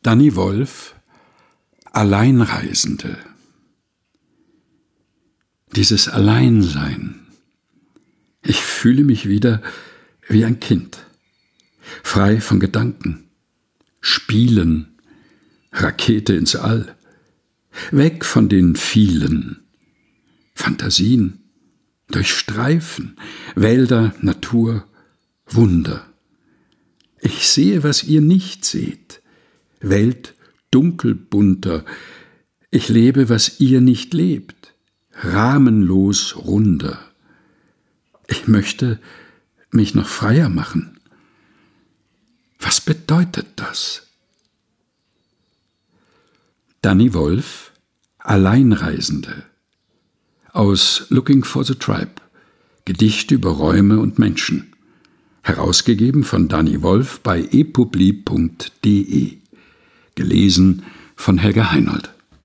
Danny Wolf, Alleinreisende. Dieses Alleinsein. Ich fühle mich wieder wie ein Kind, frei von Gedanken, Spielen, Rakete ins All, weg von den vielen Fantasien, durchstreifen, Wälder, Natur, Wunder. Ich sehe, was ihr nicht seht, Welt dunkelbunter, ich lebe, was ihr nicht lebt, rahmenlos runder. Ich möchte mich noch freier machen. Was bedeutet das? Danny Wolf, Alleinreisende. Aus Looking for the Tribe. Gedichte über Räume und Menschen. Herausgegeben von Danny Wolf bei epubli.de. Gelesen von Helga Heinold.